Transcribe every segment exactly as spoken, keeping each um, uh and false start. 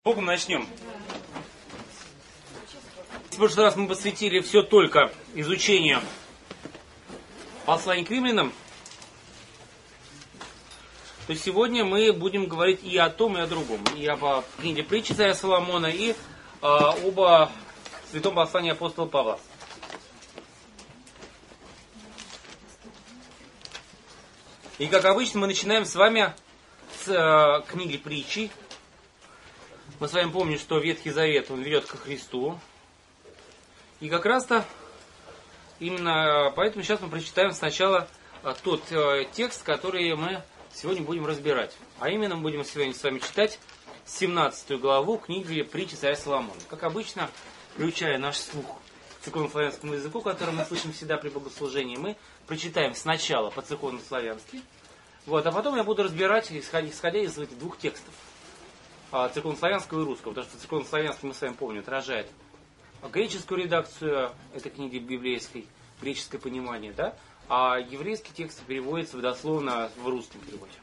Богом начнем. В прошлый раз мы посвятили все только изучению послания к римлянам. То сегодня мы будем говорить и о том, и о другом. И об книге притчи царя Соломона, и а, об святом послании апостола Павла. И как обычно мы начинаем с вами с а, книги притчи. Мы с вами помним, что Ветхий Завет, он ведет ко Христу. И как раз-то именно поэтому сейчас мы прочитаем сначала тот текст, который мы сегодня будем разбирать. А именно мы будем сегодня с вами читать семнадцатую главу книги притчи царя Соломона. Как обычно, приучая наш слух к церковнославянскому языку, который мы слышим всегда при богослужении, мы прочитаем сначала по церковнославянски, вот, а потом я буду разбирать, исходя, исходя из этих двух текстов. Церковнославянского и русского, потому что церковнославянский, мы с вами помним, отражает греческую редакцию этой книги библейской, греческое понимание, да? А еврейский текст переводится дословно в русском переводе.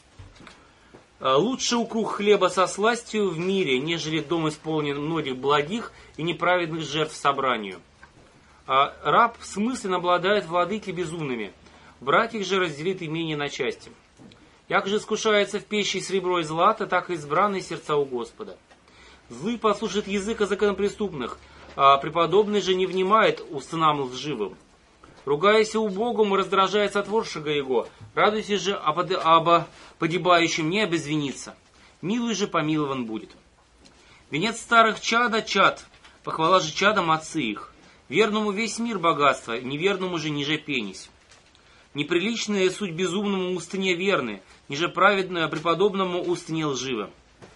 «Лучше укруг хлеба со сластью в мире, нежели дом исполнен многих благих и неправедных жертв собранию. А раб смысленно обладает владыки безумными, братьев же разделит имение на части. Як же искушается в пище сребро и злато, так и избранные сердца у Господа. Злый послушает языка законопреступных, а преподобный же не внимает устынам лживым. Ругаясь убогому, раздражает сотворшего его, радуйся же об погибающем, не обезвинится. Милый же помилован будет. Венец старых чада чад, похвала же чадам отцы их. Верному весь мир богатство, неверному же ниже пенись. Неприличные суть безумному устыне верны, ниже праведное преподобному устыне лживо.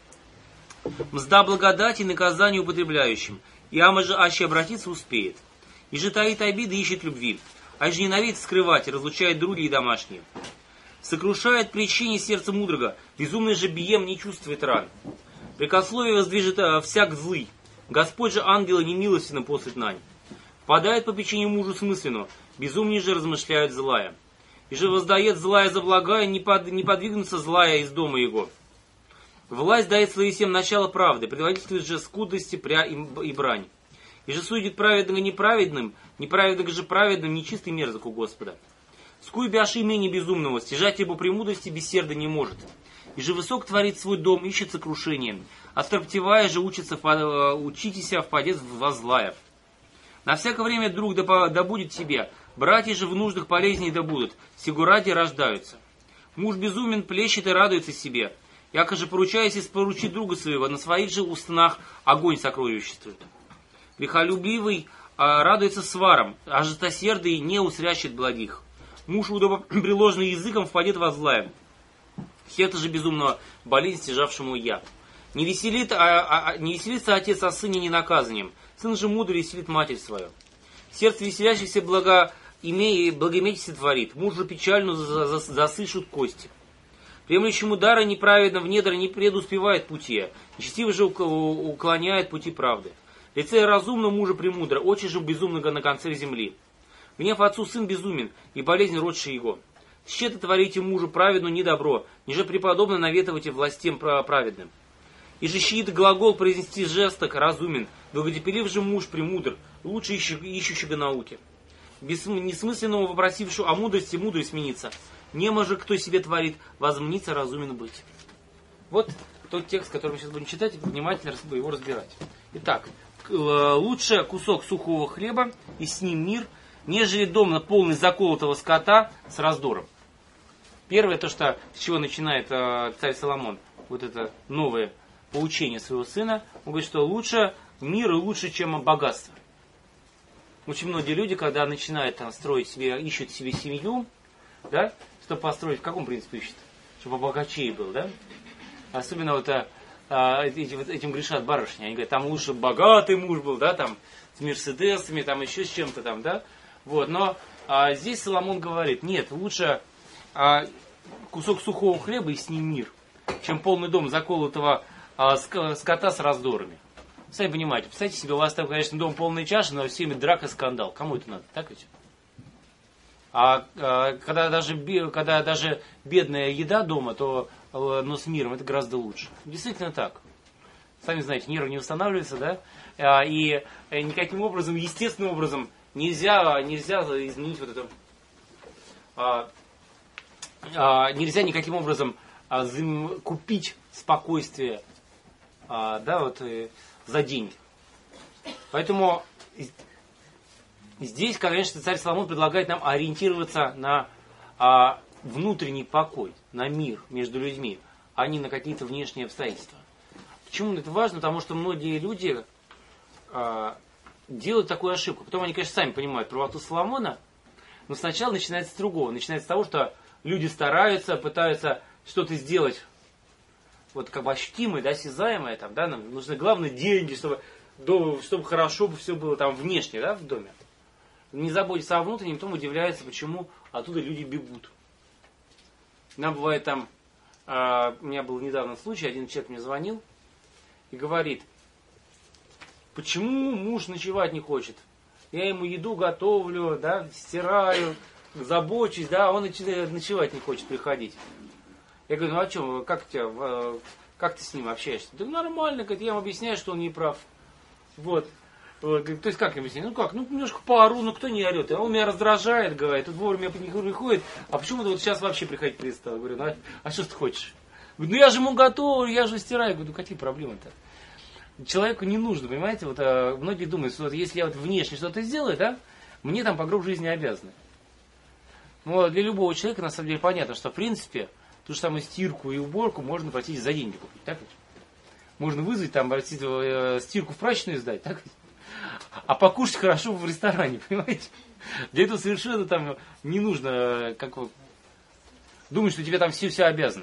Мзда благодати наказанию употребляющим, и ама же аще обратиться успеет. И же таит обиды ищет любви, а же ненавидит скрывать, разлучает другие домашние. Сокрушает причине сердца мудрого, безумный же бием не чувствует ран. Прикословие воздвижет всяк злый, Господь же ангела немилостивно послит нань. Впадает по печенью мужу смысленно, безумнее же размышляют злая. И же воздает злая за благая, не, под, не подвигнется злая из дома его. Власть дает своим всем начало правды, предводительствует же скудости пря и, и брань. И же судит праведного неправедным, неправедного же праведным, нечистый мерзок у Господа. Скуй бяши имени безумного, стяжать его премудрости бессерда не может. И же высок творит свой дом, ищет сокрушением, а строптивая же учится, учитесь впадет во злая. На всякое время друг да, да будет тебе, братья же в нуждах полезней да будут, сего ради рождаются. Муж безумен плещет и радуется себе, яко же поручаясь испоручить друга своего, на своих же устнах огонь сокровиществует. Грехолюбивый а, радуется сваром, а жестосердый не усрящет благих. Муж удобоприложный языком впадет во злая. Сердце же безумного болезнь стяжавшему я. Не, веселит, а, а, не веселится отец о сыне ненаказанием, сын же мудрый веселит матерь свою. Сердце веселящихся благо имея, благометие творит, муж же печально засышут кости. Приемлющему дара неправедно в недра не предуспевает пути, нечестиво же уклоняет пути правды. Лице разумно мужа премудро, очи же безумного на конце земли. Гнев отцу сын безумен, и болезнь родший его. Щето творите мужу праведну недобро, ниже преподобно наветывайте властям праведным. И же щит глагол произнести жесток разумен, долготерпелив же муж премудр, лучше ищущего науки. Без несмысленного вопросившего о мудрости мудрость сменится. Нема же кто себе творит, возмнится разумен быть. Вот тот текст, который мы сейчас будем читать, и внимательно его разбирать. Итак, лучше кусок сухого хлеба, и с ним мир, нежели дом полный заколотого скота с раздором. Первое, то, что, с чего начинает э, царь Соломон, вот это новое поучение своего сына, он говорит, что лучше мир и лучше, чем богатство. Очень многие люди, когда начинают там, строить себе, ищут себе семью, да, чтобы построить, в каком принципе ищут? Чтобы богачей был, да? Особенно вот, а, а, эти, вот этим грешат барышни. Они говорят, там лучше богатый муж был, да, там с мерседесами, там еще с чем-то там, да. Вот, но а, здесь Соломон говорит, нет, лучше а, кусок сухого хлеба и с ним мир, чем полный дом заколотого а, скота с раздорами. Сами понимаете, представьте себе, у вас там, конечно, дом полный чаши, но всеми драка и скандал. Кому это надо, так ведь? А, а когда, даже, когда даже бедная еда дома, то но с миром это гораздо лучше. Действительно так. сами знаете, нервы не восстанавливаются, да, а, и никаким образом, естественным образом нельзя, нельзя изменить вот это, а, а, нельзя никаким образом а, взаим, купить спокойствие, а, да, вот, э, за деньги. Поэтому здесь, конечно, царь Соломон предлагает нам ориентироваться на а, внутренний покой, на мир между людьми, а не на какие-то внешние обстоятельства. Почему это важно? Потому что многие люди а, делают такую ошибку. Потом они, конечно, сами понимают правоту Соломона, но сначала начинается с другого. Начинается с того, что люди стараются, пытаются что-то сделать, вот как бы ощутимое, да, осязаемое, там, да, нам нужны главные деньги, чтобы, чтобы хорошо все было там внешне, да, в доме. Не заботиться о внутреннем, потом удивляется, почему оттуда люди бегут. Нам бывает там, э, у меня был недавно случай, один человек мне звонил и говорит, почему муж ночевать не хочет? Я ему еду готовлю, да, стираю, забочусь, да, а он ночевать не хочет приходить. Я говорю, ну а что, как, тебя, как ты с ним общаешься? Да нормально, говорит, я ему объясняю, что он не прав. Вот. То есть как я объясняю? Ну как, ну немножко поору, ну кто не орет? А он меня раздражает, говорит, тут вовремя не приходит. А почему ты вот сейчас вообще приходить перестал? Я говорю, ну а, а что ты хочешь? Говорю, ну я же ему готовлю, я же стираю. Я говорю, ну какие проблемы-то? Человеку не нужно, понимаете, вот а, многие думают, что вот, если я вот внешне что-то сделаю, да, мне там по гроб жизни обязаны. Но для любого человека, на самом деле, понятно, что в принципе ту же самую стирку и уборку можно, простите, за деньги купить, так ведь? Можно вызвать, там, простите, стирку в прачечную сдать, так ведь? А покушать хорошо в ресторане, понимаете? Для этого совершенно там не нужно, как вы, думать, что тебе там все все обязаны.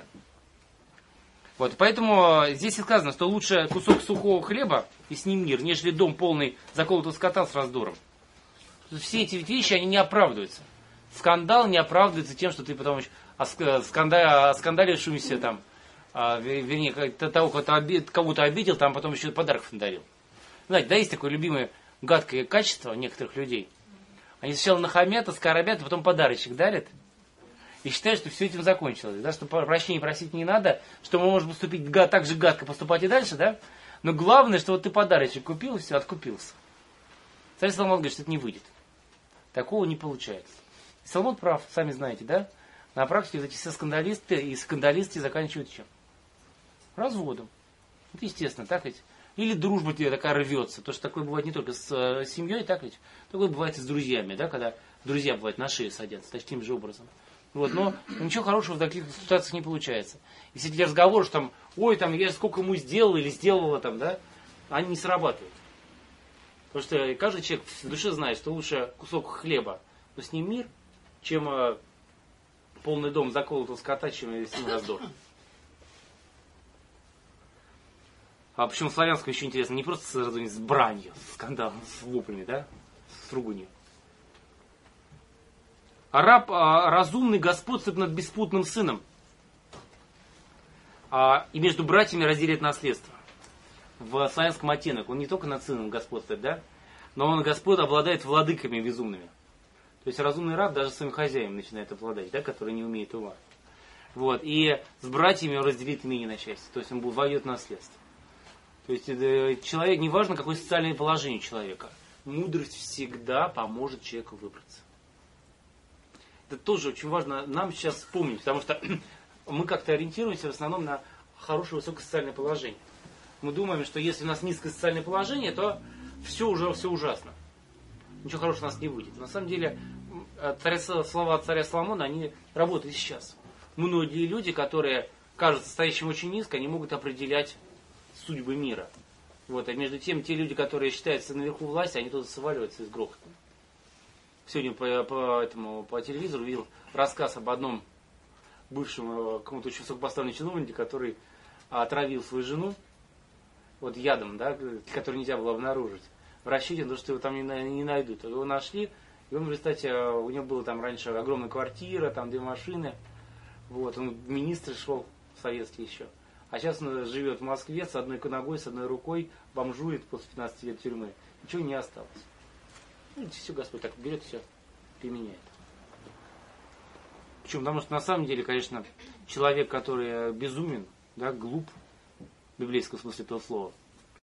Вот, поэтому здесь и сказано, что лучше кусок сухого хлеба и с ним мир, нежели дом полный заколотого скота с раздором. Все эти вещи, они не оправдываются. Скандал не оправдывается тем, что ты потом скандалившимся там, а, вернее, того, кого-то обидел, там потом еще подарков надарил. Знаете, да, есть такое любимое гадкое качество некоторых людей. Они сначала нахамят, оскорбят, а потом подарочек дарят. И считают, что все этим закончилось. Да, что прощения просить не надо, что мы можем поступить так же гадко, поступать и дальше, да? Но главное, что вот ты подарочек купил, и все, откупился. Царь Соломон говорит, что это не выйдет. Такого не получается. И Соломон прав, сами знаете, да? На практике вот эти все скандалисты и скандалисты заканчивают чем? Разводом. Это естественно, так ведь? Или дружба тебе такая рвется. Потому что такое бывает не только с э, семьей, так ведь? Такое бывает и с друзьями, да? Когда друзья бывают на шее садятся, таким же образом. Вот, но ничего хорошего в таких ситуациях не получается. И все эти разговоры, что там, ой, там, я сколько ему сделал или сделала, там, да, они не срабатывают. Потому что каждый человек в душе знает, что лучше кусок хлеба, но с ним мир, чем э, полный дом заколотого скота, чем с ним раздор. А причем в славянском еще интересно, не просто с, с бранью, с скандалом, с воплями, да, с руганью. А раб а, разумный господствует над беспутным сыном. А, и между братьями разделит наследство. В славянском оттенок он не только над сыном господствует, да, но он Господь обладает владыками безумными. То есть разумный раб даже своим хозяином начинает обладать, да, который не умеет ума. Вот, и с братьями он разделит имение на части. То есть он войдет в наследство. То есть человек, неважно какое социальное положение человека, мудрость всегда поможет человеку выбраться. Это тоже очень важно нам сейчас вспомнить, потому что мы как-то ориентируемся в основном на хорошее высокое социальное положение. Мы думаем, что если у нас низкое социальное положение, то все уже все ужасно. Ничего хорошего у нас не выйдет. На самом деле, слова царя Соломона, они работают сейчас. Многие люди, которые кажутся стоящим очень низко, они могут определять судьбы мира. Вот. А между тем, те люди, которые считаются наверху власти, они туда сваливаются из грохота. Сегодня по, по, этому, по телевизору видел рассказ об одном бывшем каком-то очень высокопоставленном чиновнике, который отравил свою жену вот ядом, да, который нельзя было обнаружить. В расчете, потому что его там не, не найдут. Его нашли, и он, кстати, у него была там раньше огромная квартира, там две машины. Вот, он в министры шел, советский еще. А сейчас он живет в Москве с одной ногой, с одной рукой, бомжует после пятнадцати лет тюрьмы. Ничего не осталось. Ну, все Господь так берет, все применяет. Почему? Потому что на самом деле, конечно, человек, который безумен, да, глуп, в библейском смысле этого слова,